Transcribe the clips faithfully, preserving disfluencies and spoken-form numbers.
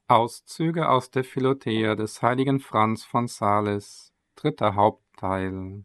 Auszüge aus der Philothea des heiligen Franz von Sales, dritter Hauptteil.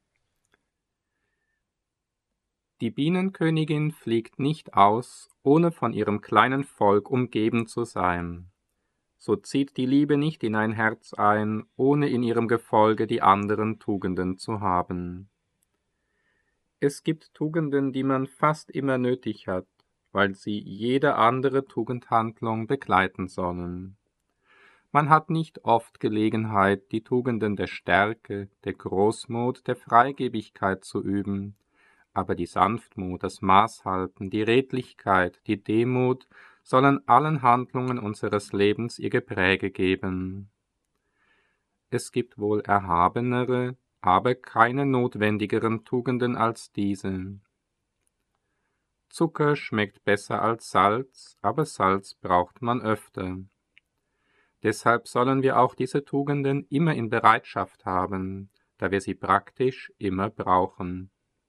Die Bienenkönigin fliegt nicht aus, ohne von ihrem kleinen Volk umgeben zu sein. So zieht die Liebe nicht in ein Herz ein, ohne in ihrem Gefolge die anderen Tugenden zu haben. Es gibt Tugenden, die man fast immer nötig hat, weil sie jede andere Tugendhandlung begleiten sollen. Man hat nicht oft Gelegenheit, die Tugenden der Stärke, der Großmut, der Freigebigkeit zu üben, aber die Sanftmut, das Maßhalten, die Redlichkeit, die Demut sollen allen Handlungen unseres Lebens ihr Gepräge geben. Es gibt wohl erhabenere, aber keine notwendigeren Tugenden als diese. Zucker schmeckt besser als Salz, aber Salz braucht man öfter. Deshalb sollen wir auch diese Tugenden immer in Bereitschaft haben, da wir sie praktisch immer brauchen.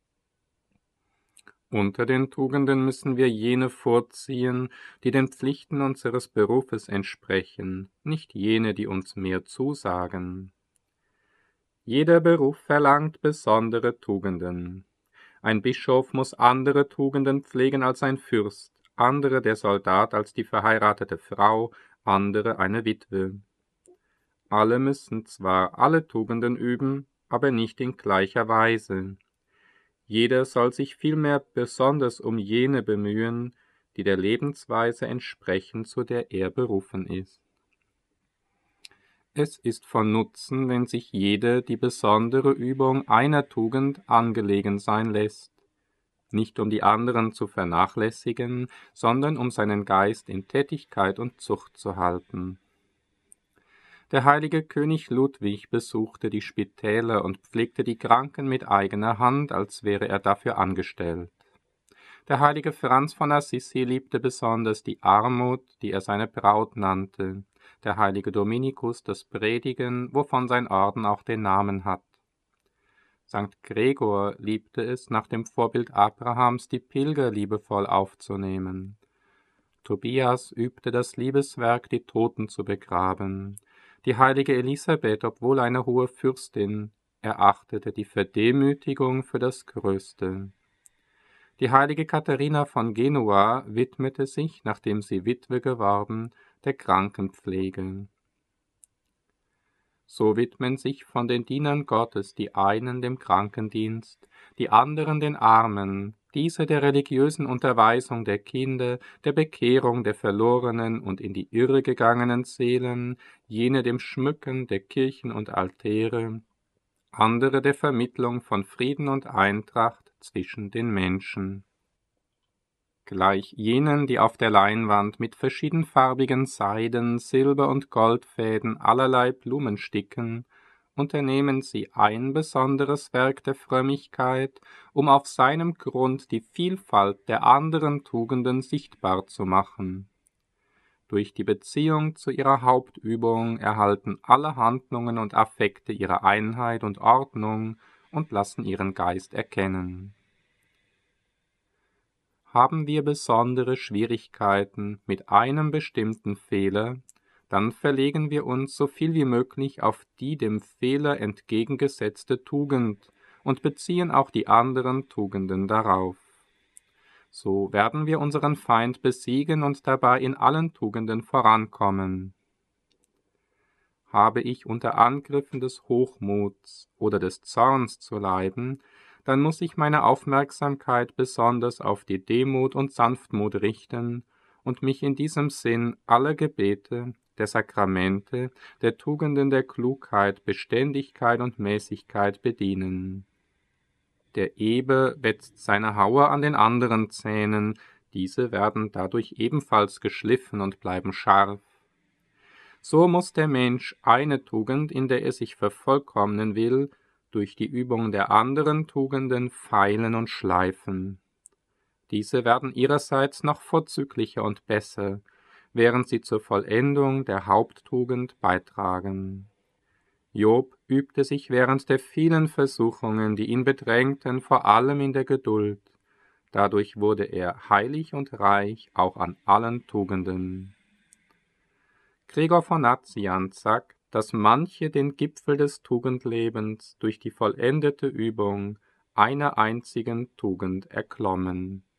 Unter den Tugenden müssen wir jene vorziehen, die den Pflichten unseres Berufes entsprechen, nicht jene, die uns mehr zusagen. Jeder Beruf verlangt besondere Tugenden. Ein Bischof muss andere Tugenden pflegen als ein Fürst, andere der Soldat als die verheiratete Frau, andere eine Witwe. Alle müssen zwar alle Tugenden üben, aber nicht in gleicher Weise. Jeder soll sich vielmehr besonders um jene bemühen, die der Lebensweise entsprechen, zu der er berufen ist. Es ist von Nutzen, wenn sich jeder die besondere Übung einer Tugend angelegen sein lässt, nicht um die anderen zu vernachlässigen, sondern um seinen Geist in Tätigkeit und Zucht zu halten. Der heilige König Ludwig besuchte die Spitäler und pflegte die Kranken mit eigener Hand, als wäre er dafür angestellt. Der heilige Franz von Assisi liebte besonders die Armut, die er seine Braut nannte, der heilige Dominikus das Predigen, wovon sein Orden auch den Namen hat. Sankt Gregor liebte es, nach dem Vorbild Abrahams die Pilger liebevoll aufzunehmen. Tobias übte das Liebeswerk, die Toten zu begraben. Die heilige Elisabeth, obwohl eine hohe Fürstin, erachtete die Verdemütigung für das Größte. Die heilige Katharina von Genua widmete sich, nachdem sie Witwe geworden, der Krankenpflege. So widmen sich von den Dienern Gottes die einen dem Krankendienst, die anderen den Armen, diese der religiösen Unterweisung der Kinder, der Bekehrung der verlorenen und in die Irre gegangenen Seelen, jene dem Schmücken der Kirchen und Altäre, andere der Vermittlung von Frieden und Eintracht zwischen den Menschen. Gleich jenen, die auf der Leinwand mit verschiedenfarbigen Seiden, Silber- und Goldfäden allerlei Blumen sticken, unternehmen sie ein besonderes Werk der Frömmigkeit, um auf seinem Grund die Vielfalt der anderen Tugenden sichtbar zu machen. Durch die Beziehung zu ihrer Hauptübung erhalten alle Handlungen und Affekte ihre Einheit und Ordnung und lassen ihren Geist erkennen. Haben wir besondere Schwierigkeiten mit einem bestimmten Fehler, dann verlegen wir uns so viel wie möglich auf die dem Fehler entgegengesetzte Tugend und beziehen auch die anderen Tugenden darauf. So werden wir unseren Feind besiegen und dabei in allen Tugenden vorankommen. Habe ich unter Angriffen des Hochmuts oder des Zorns zu leiden, dann muss ich meine Aufmerksamkeit besonders auf die Demut und Sanftmut richten und mich in diesem Sinn aller Gebete, der Sakramente, der Tugenden der Klugheit, Beständigkeit und Mäßigkeit bedienen. Der Eber wetzt seine Haue an den anderen Zähnen, diese werden dadurch ebenfalls geschliffen und bleiben scharf. So muss der Mensch eine Tugend, in der er sich vervollkommnen will, durch die Übung der anderen Tugenden feilen und schleifen. Diese werden ihrerseits noch vorzüglicher und besser, während sie zur Vollendung der Haupttugend beitragen. Job übte sich während der vielen Versuchungen, die ihn bedrängten, vor allem in der Geduld. Dadurch wurde er heilig und reich auch an allen Tugenden. Gregor von Nazianz sagt, dass manche den Gipfel des Tugendlebens durch die vollendete Übung einer einzigen Tugend erklommen.